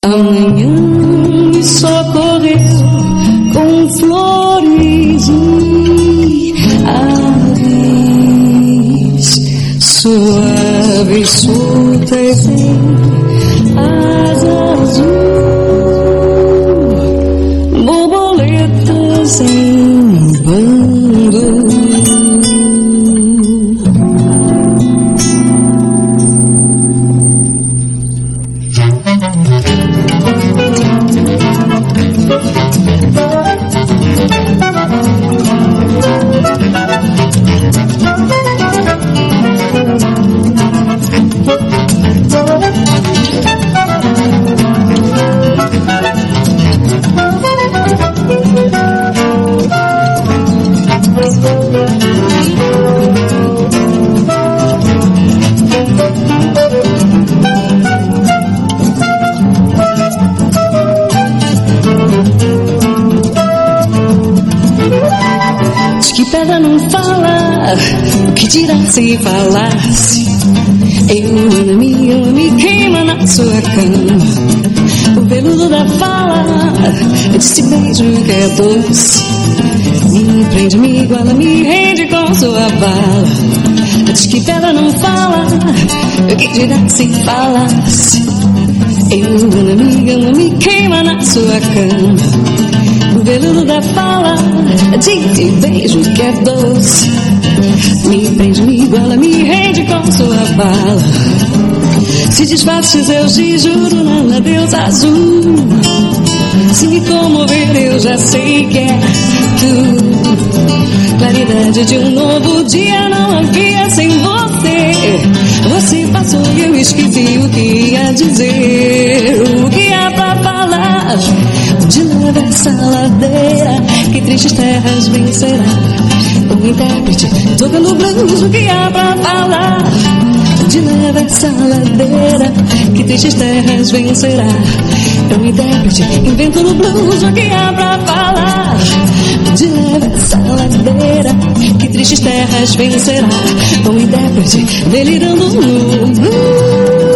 Amanhã me socorreu com flores e aves suaves, soltas em asa azul, borboletas em bando. O que dirá se falasse? Eu me queima na sua cama. O veludo da fala desse beijo que é doce, me prende, me iguala, me rende com sua bala. Diz que pedra não fala, o que dirá se falasse? Eu me queima na sua cama. O veludo da fala desse beijo que é doce, me prende, me iguala, me rende com sua bala. Se desface seus de juro na deusa azul. Se me comover eu já sei que é tu. Claridade de um novo dia não havia sem você. Você passou e eu esqueci o que ia dizer. O que há pra falar? De leve essa ladeira, que tristes terras vencerá. O intérprete tocando blues, o que há pra falar? De leve essa ladeira, que tristes terras vencerá. O intérprete inventando blues, o que há pra falar? De leve essa ladeira, que tristes terras vencerá. O intérprete delirando no blues.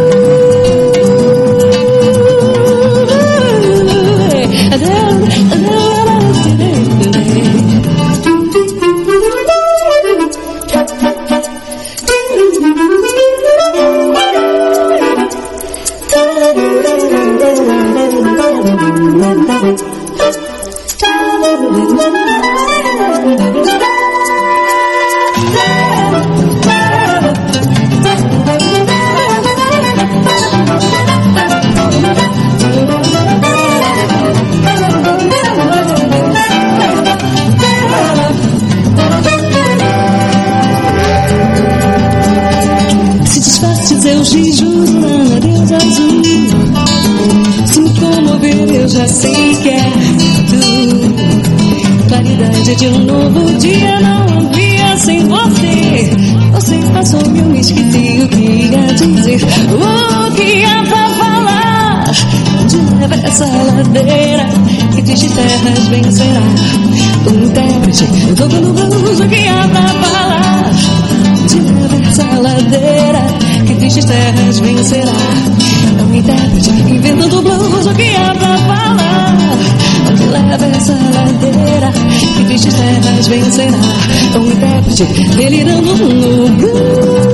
De um novo dia não havia sem você. Você passou e eu me esqueci o que ia dizer. O que há pra falar? De leve essa ladeira, que tristes terras vencerá. O intérprete tocando blues, o que há pra falar? De leve essa ladeira, que tristes terras vencerá. O intérprete inventando blues, o que há pra falar? De leve essa ladeira, que tristes terras vencerá. O intérprete delirando no blues.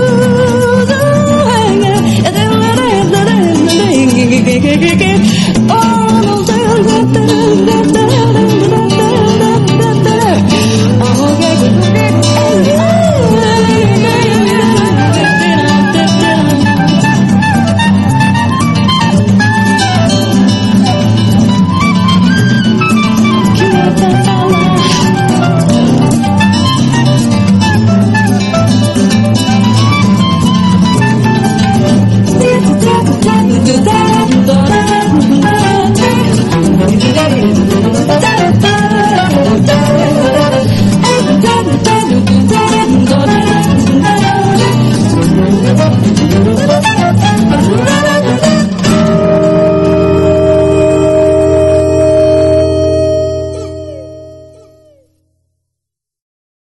Oh,